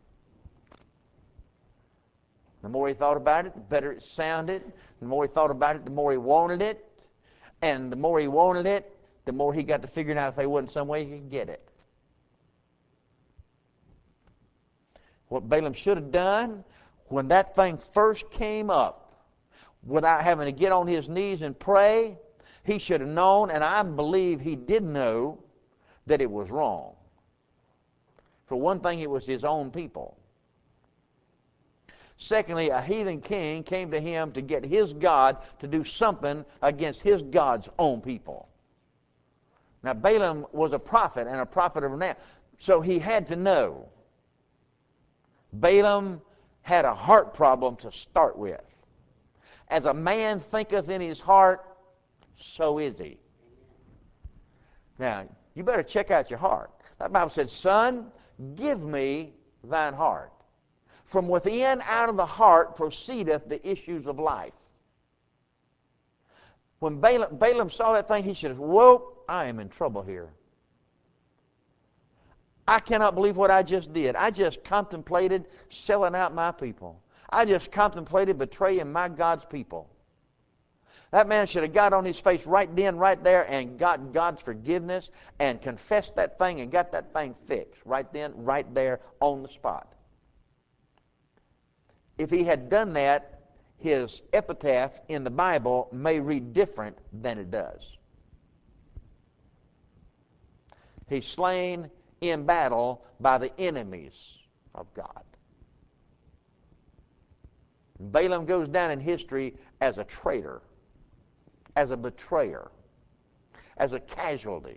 The more he thought about it, the better it sounded. The more he thought about it, the more he wanted it. And the more he wanted it, the more he got to figuring out if there wasn't some way he could get it. What Balaam should have done, when that thing first came up, without having to get on his knees and pray, he should have known, and I believe he did know, that it was wrong. For one thing, it was his own people. Secondly, a heathen king came to him to get his God to do something against his God's own people. Now, Balaam was a prophet and a prophet of renown, so he had to know. Balaam had a heart problem to start with. As a man thinketh in his heart, so is he. Now, you better check out your heart. That Bible said, son, give me thine heart. From within, out of the heart, proceedeth the issues of life. When Balaam, Balaam saw that thing, he said, whoa, I am in trouble here. I cannot believe what I just did. I just contemplated selling out my people. I just contemplated betraying my God's people. That man should have got on his face right then, right there, and got God's forgiveness and confessed that thing and got that thing fixed right then, right there on the spot. If he had done that, his epitaph in the Bible may read different than it does. He's slain in battle by the enemies of God. Balaam goes down in history as a traitor, as a betrayer, as a casualty.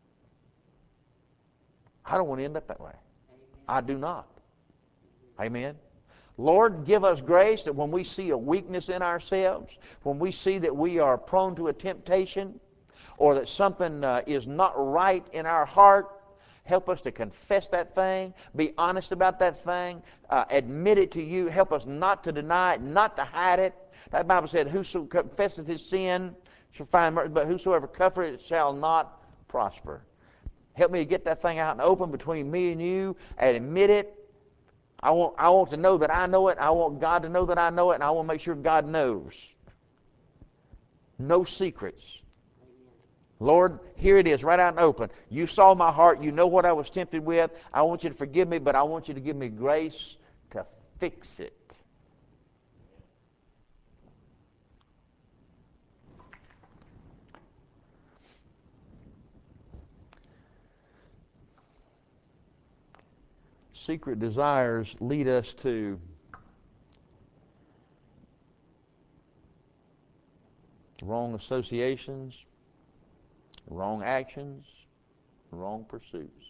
I don't want to end up that way. I do not. Amen. Lord, give us grace that when we see a weakness in ourselves, when we see that we are prone to a temptation, or that something uh, is not right in our heart, help us to confess that thing, be honest about that thing, uh, admit it to you, help us not to deny it, not to hide it. That Bible said, whoso confesseth his sin shall find mercy, but whosoever covereth it shall not prosper. Help me to get that thing out and open between me and you and admit it. I want, I want to know that I know it. I want God to know that I know it, and I want to make sure God knows. No secrets. Lord, here it is, right out and open. You saw my heart. You know what I was tempted with. I want you to forgive me, but I want you to give me grace to fix it. Secret desires lead us to wrong associations, wrong actions, wrong pursuits.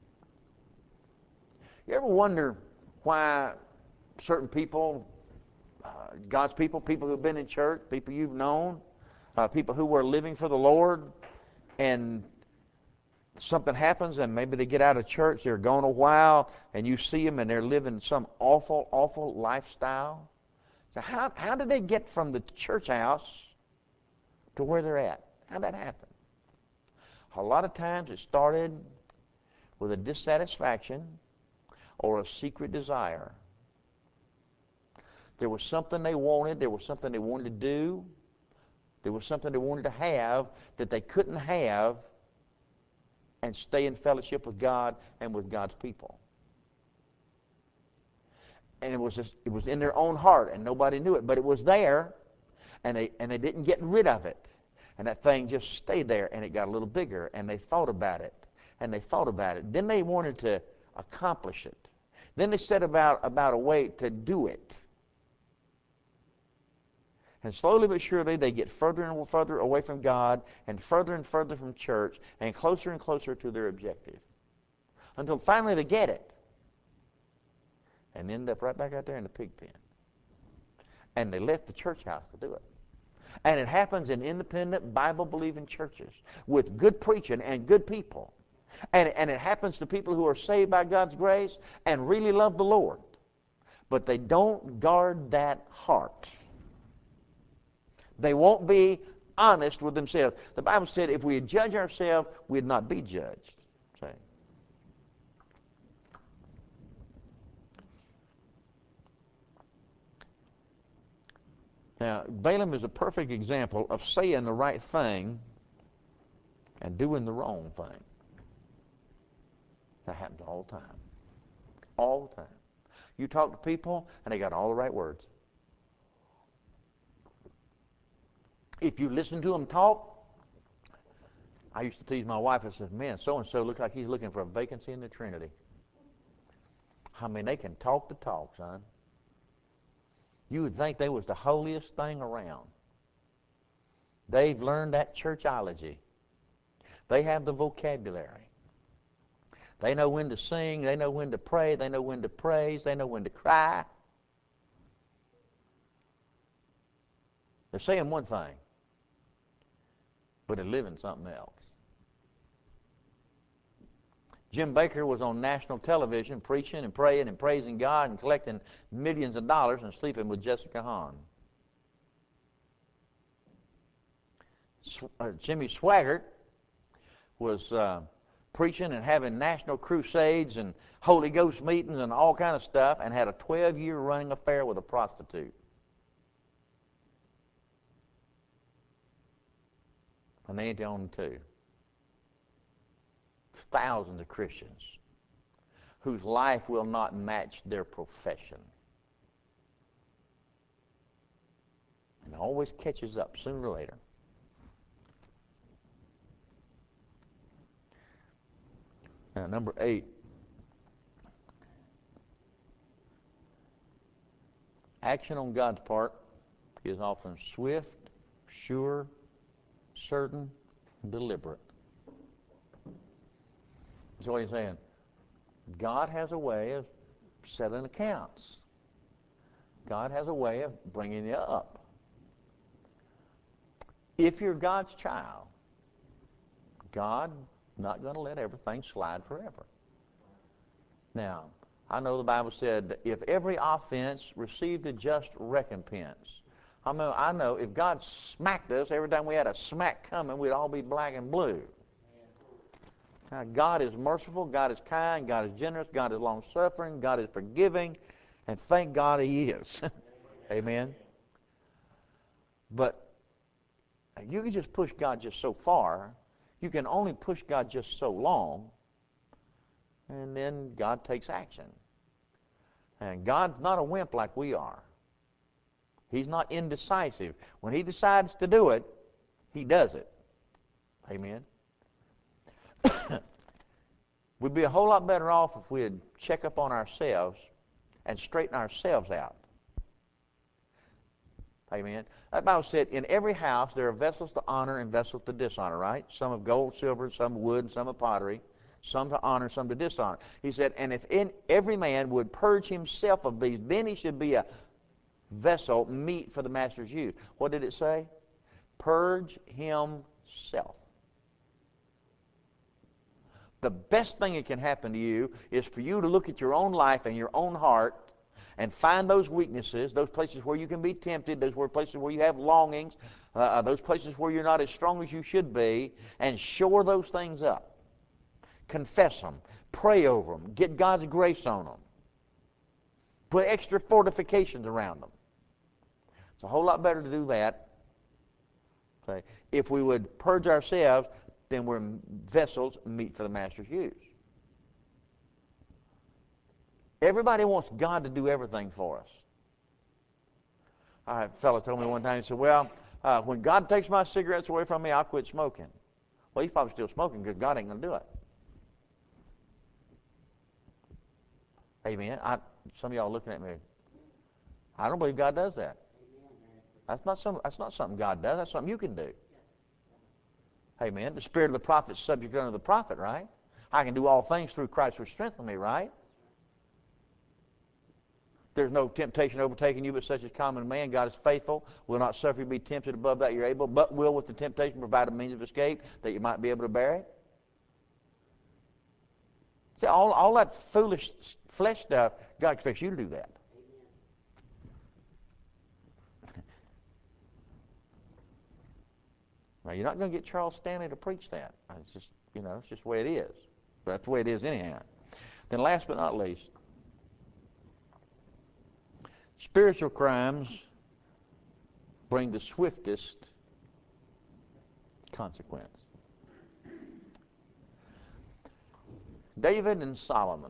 You ever wonder why certain people, uh, God's people, people who've been in church, people you've known, uh, people who were living for the Lord, and something happens and maybe they get out of church, they're gone a while, and you see them and they're living some awful, awful lifestyle? So how, how did they get from the church house to where they're at? How'd that happen? A lot of times it started with a dissatisfaction or a secret desire. There was something they wanted, there was something they wanted to do, there was something they wanted to have that they couldn't have and stay in fellowship with God and with God's people. And it was just, it was in their own heart and nobody knew it, but it was there, and they and they didn't get rid of it. And that thing just stayed there, and it got a little bigger, and they thought about it, and they thought about it. Then they wanted to accomplish it. Then they set about, about a way to do it. And slowly but surely, they get further and further away from God, and further and further from church, and closer and closer to their objective. Until finally they get it, and end up right back out there in the pig pen. And they left the church house to do it. And it happens in independent, Bible-believing churches with good preaching and good people. And, and it happens to people who are saved by God's grace and really love the Lord. But they don't guard that heart. They won't be honest with themselves. The Bible said if we judge ourselves, we'd not be judged. See? Now, Balaam is a perfect example of saying the right thing and doing the wrong thing. That happens all the time. All the time. You talk to people, and they got all the right words. If you listen to them talk, I used to tease my wife and said, man, so-and-so looks like he's looking for a vacancy in the Trinity. I mean, they can talk the talk, son. You would think they was the holiest thing around. They've learned that churchology. They have the vocabulary. They know when to sing. They know when to pray. They know when to praise. They know when to cry. They're saying one thing, but they're living something else. Jim Baker was on national television preaching and praying and praising God and collecting millions of dollars and sleeping with Jessica Hahn. Sw- uh, Jimmy Swaggart was uh, preaching and having national crusades and Holy Ghost meetings and all kind of stuff, and had a twelve-year running affair with a prostitute. And they ain't the only two. Thousands of Christians whose life will not match their profession. And it always catches up sooner or later. Now, number eight. Action on God's part is often swift, sure, certain, and deliberate. That's what he's saying. God has a way of settling accounts. God has a way of bringing you up. If you're God's child, God's not going to let everything slide forever. Now, I know the Bible said, if every offense received a just recompense. I know, I know if God smacked us every time we had a smack coming, we'd all be black and blue. Now, God is merciful, God is kind, God is generous, God is long-suffering, God is forgiving, and thank God He is. Amen. But you can just push God just so far. You can only push God just so long, and then God takes action. And God's not a wimp like we are. He's not indecisive. When He decides to do it, He does it. Amen. We'd be a whole lot better off if we'd check up on ourselves and straighten ourselves out. Amen. That Bible said, in every house there are vessels to honor and vessels to dishonor, right? Some of gold, silver, some of wood, and some of pottery. Some to honor, some to dishonor. He said, and if in every man would purge himself of these, then he should be a vessel meet for the master's use. What did it say? Purge himself. The best thing that can happen to you is for you to look at your own life and your own heart and find those weaknesses, those places where you can be tempted, those places where you have longings, uh, those places where you're not as strong as you should be, and shore those things up. Confess them. Pray over them. Get God's grace on them. Put extra fortifications around them. It's a whole lot better to do that. Okay. If we would purge ourselves, then we're vessels meet for the master's use. Everybody wants God to do everything for us. A fellow told me one time, he said, well, uh, when God takes my cigarettes away from me, I'll quit smoking. Well, he's probably still smoking because God ain't going to do it. Amen. I, some of y'all are looking at me. I don't believe God does that. That's not some. That's not something God does. That's something you can do. Amen. The spirit of the prophet is subject unto the prophet, right? I can do all things through Christ which strengthens me, right? There's no temptation overtaking you but such as common man. God is faithful, will not suffer you to be tempted above that you're able, but will with the temptation provide a means of escape that you might be able to bear it. See, all, all that foolish flesh stuff, God expects you to do that. Now, you're not going to get Charles Stanley to preach that. It's just, you know, it's just the way it is. But that's the way it is anyhow. Then last but not least, spiritual crimes bring the swiftest consequence. David and Solomon.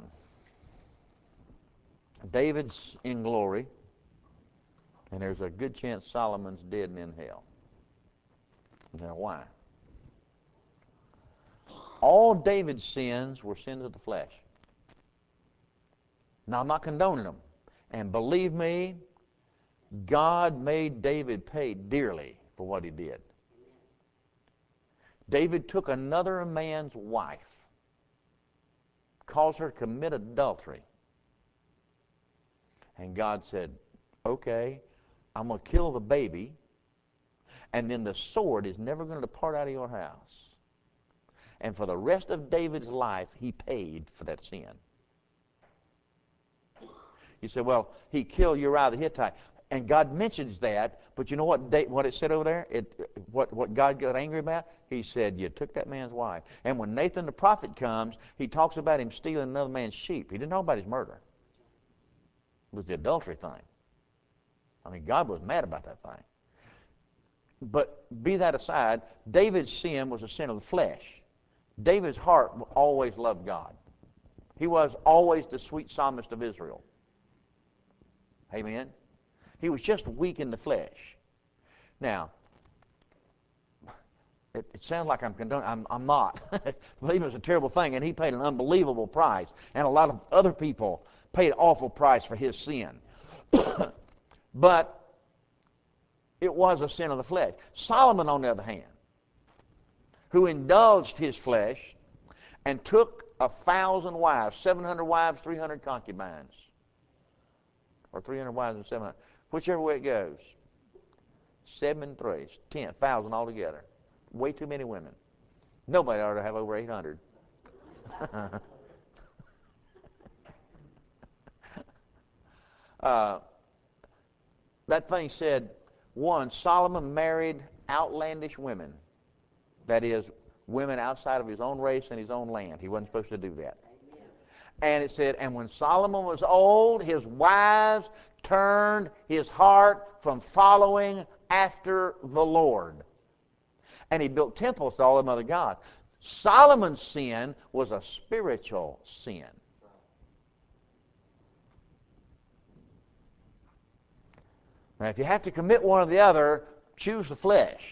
David's in glory, and there's a good chance Solomon's dead and in hell. Now, why? All David's sins were sins of the flesh. Now, I'm not condoning them. And believe me, God made David pay dearly for what he did. David took another man's wife, caused her to commit adultery. And God said, okay, I'm going to kill the baby, and then the sword is never going to depart out of your house. And for the rest of David's life, he paid for that sin. You say, well, he killed Uriah the Hittite. And God mentions that, but you know what what it said over there? It, what, what God got angry about? He said, you took that man's wife. And when Nathan the prophet comes, he talks about him stealing another man's sheep. He didn't know about his murder. It was the adultery thing. I mean, God was mad about that thing. But be that aside, David's sin was a sin of the flesh. David's heart always loved God. He was always the sweet psalmist of Israel. Amen? He was just weak in the flesh. Now, it, it sounds like I'm condoning. I'm, I'm not. Believing was a terrible thing, and he paid an unbelievable price. And a lot of other people paid an awful price for his sin. But it was a sin of the flesh. Solomon, on the other hand, who indulged his flesh and took a thousand wives, seven hundred wives, three hundred concubines, or three hundred wives and seven hundred, whichever way it goes. Seven and three, ten, thousand altogether. Way too many women. Nobody ought to have over eight hundred. uh, that thing said, one, Solomon married outlandish women. That is, women outside of his own race and his own land. He wasn't supposed to do that. Amen. And it said, and when Solomon was old, his wives turned his heart from following after the Lord. And he built temples to all them other gods. Solomon's sin was a spiritual sin. Now, if you have to commit one or the other, choose the flesh.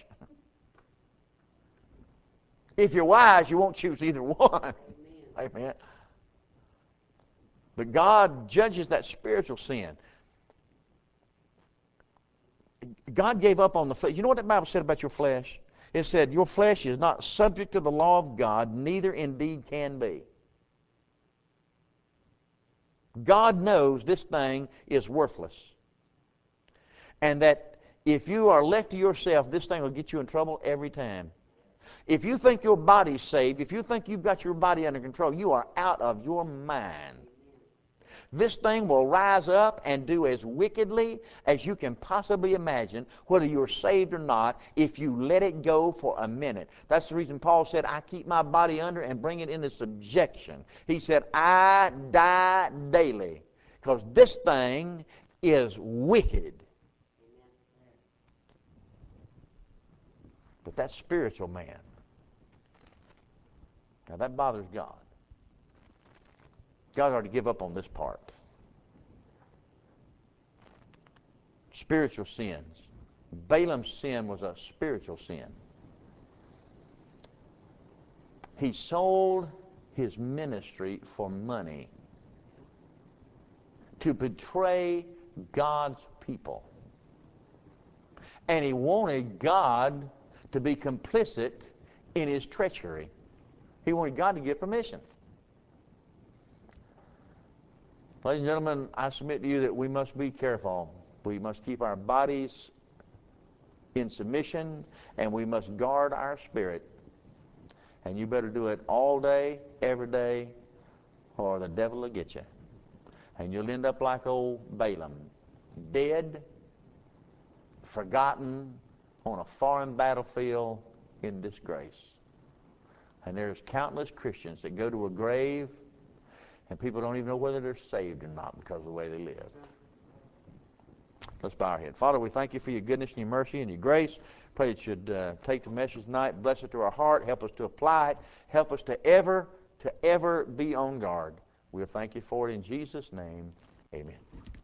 If you're wise, you won't choose either one. Amen. Amen. But God judges that spiritual sin. God gave up on the flesh. You know what the Bible said about your flesh? It said, your flesh is not subject to the law of God, neither indeed can be. God knows this thing is worthless. And that if you are left to yourself, this thing will get you in trouble every time. If you think your body's saved, if you think you've got your body under control, you are out of your mind. This thing will rise up and do as wickedly as you can possibly imagine, whether you're saved or not, if you let it go for a minute. That's the reason Paul said, I keep my body under and bring it into subjection. He said, I die daily, because this thing is wicked. But that spiritual man, now that bothers God. God ought to give up on this part. Spiritual sins. Balaam's sin was a spiritual sin. He sold his ministry for money to betray God's people. And he wanted God to be complicit in his treachery. He wanted God to give permission. Ladies and gentlemen, I submit to you that we must be careful. We must keep our bodies in submission, and we must guard our spirit. And you better do it all day, every day, or the devil will get you. And you'll end up like old Balaam, dead, forgotten, on a foreign battlefield in disgrace. And there's countless Christians that go to a grave and people don't even know whether they're saved or not because of the way they lived. Let's bow our head. Father, we thank you for your goodness and your mercy and your grace. Pray that you'd uh, take the message tonight, bless it to our heart, help us to apply it, help us to ever, to ever be on guard. We'll thank you for it in Jesus' name. Amen.